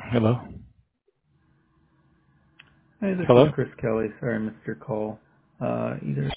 Hello? Hi, this is Hello? Chris Kelly. Sorry I missed your call. Either